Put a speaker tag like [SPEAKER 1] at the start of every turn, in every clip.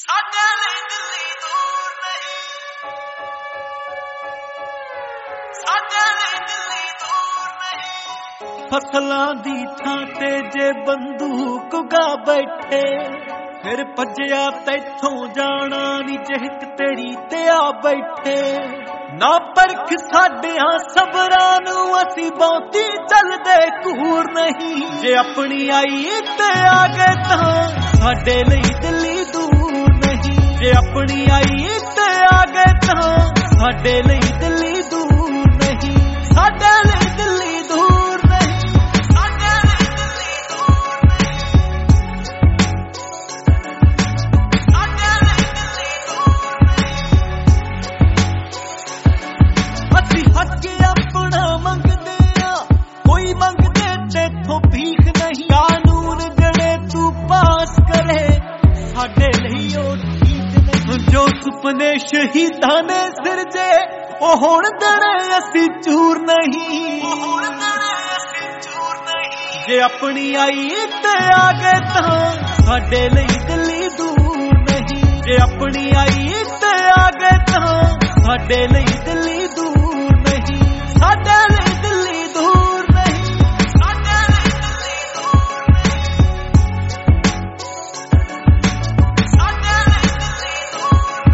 [SPEAKER 1] ਸਾਡੇ ਲਈ ਦਿੱਲੀ ਦੂਰ ਨਹੀਂ, ਸਾਡੇ ਲਈ ਦਿੱਲੀ ਦੂਰ ਨਹੀਂ।
[SPEAKER 2] ਫਸਲਾਂ ਦੀ ਥਾਂ ਤੇ ਜੇ ਬੰਦੂਕ ਗਾ ਬੈਠੇ, ਫਿਰ ਭੱਜਿਆ ਤੈਥੋਂ ਜਾਣਾ ਨੀ ਜਿਹਕ ਤੇਰੀ ਤੇ ਆ ਬੈਠੇ। ਨਾ ਪਰਖ ਸਾਡਿਆਂ ਸਬਰਾਂ ਨੂੰ ਅਸੀਂ ਬਹੁਤੀ ਚੱਲਦੇ ਘੂਰ ਨਹੀਂ। ਜੇ ਆਪਣੀ ਆਈ ਤੇ ਆ ਗਏ ਤਾਂ ਸਾਡੇ ਲਈ ਦਿੱਲੀ ਦੂਰ ਨਹੀਂ। ਜੇ ਆਪਣੀ ਆਈ ਤੇ ਆ ਗਏ ਤਾਂ ਸਾਡੇ ਲਈ ਦਿੱਲੀ ਦੂਰ ਨਹੀਂ। ਸਾਡੇ ਲਈ ਦਿੱਲੀ ਦੂਰ ਨਹੀਂ,
[SPEAKER 1] ਸਾਡੇ ਲਈ ਦਿੱਲੀ ਦੂਰ ਨਹੀਂ, ਸਾਡੇ ਲਈ ਦਿੱਲੀ ਦੂਰ ਨਹੀਂ।
[SPEAKER 2] ਅਸੀਂ ਹੱਕ ਆਪਣਾ ਮੰਗਦੇ ਆ, ਕੋਈ ਮੰਗਦੇ ਤੇਥੋਂ ਭੀਖ ਨਹੀਂ। ਕਾਨੂੰਨ ਜਿਹੜੇ ਤੂੰ ਪਾਸ ਕਰੇ ਸਾਡੇ ਲਈ ਉਹ ਠੀਕ ਨਹੀਂ। ਜੋ ਸੁਪਨੇ ਸ਼ਹੀਦਾਂ ਨੇ ਸਿਰਜੇ ਉਹ ਹੁਣ ਦੜੇ ਅਸੀਂ ਚੂਰ ਨਹੀਂ,
[SPEAKER 1] ਉਹ ਹੁਣ ਦੜੇ ਅਸੀਂ ਚੂਰ ਨਹੀਂ।
[SPEAKER 2] ਜੇ ਆਪਣੀ ਆਈ ਤੇ ਆ ਗਏ ਤਾਂ ਸਾਡੇ ਲਈ ਦਿੱਲੀ ਦੂਰ ਨਹੀਂ। ਜੇ ਆਪਣੀ ਆਈ ਤੇ ਆ ਗਏ ਤਾਂ ਸਾਡੇ ਲਈ ਦਿੱਲੀ ਦੂਰ ਨਹੀਂ। ਸਾਡੇ ਲਈ ਦਿੱਲੀ ਦੂਰ ਨਹੀਂ,
[SPEAKER 1] ਸਾਡੇ ਲਈ ਦਿੱਲੀ ਦੂਰ ਨਹੀਂ, ਸਾਡੇ ਲਈ ਦਿੱਲੀ ਦੂਰ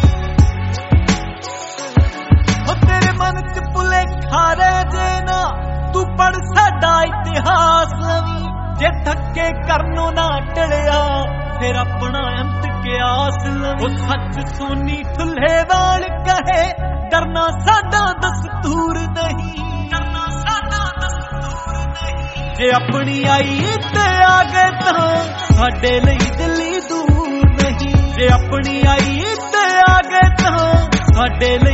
[SPEAKER 1] ਨਹੀਂ।
[SPEAKER 2] ਉਹ ਤੇਰੇ ਮਨ ਚ ਭੁਲੇਖਾ ਰਹਿ ਜੇ ਨਾ, ਤੂੰ ਪੜ ਸਾਡਾ ਇਤਿਹਾਸ ਲਵੀਂ। ਜੇ ਥੱਕੇ ਕਰਨੋਂ ਨਾ ਟਲਿਆ ਫਿਰ ਆਪਣਾ ਅੰਤ ਕਿਆਸ ਲਵੀਂ। ਉਹ ਸੱਚ ਸੋਨੀ ਠੁੱਲੇਵਾਲ ਕਹੇ ਕਰਨਾ ਸਾਡਾ ਦਸਤੂਰ ਨਹੀਂ,
[SPEAKER 1] ਕਰਨਾ ਸਾਡਾ ਦਸਤੂਰ ਨਹੀਂ।
[SPEAKER 2] ਜੇ ਆਪਣੀ ਆਈ ਤੇ ਆ ਗਏ ਤਾਂ ਸਾਡੇ ਲਈ ਦਿੱਲੀ ਦੂਰ ਨਹੀਂ। ਜੇ ਆਪਣੀ ਆਈ ਤੇ ਆ ਗਏ ਤਾਂ ਸਾਡੇ ਲਈ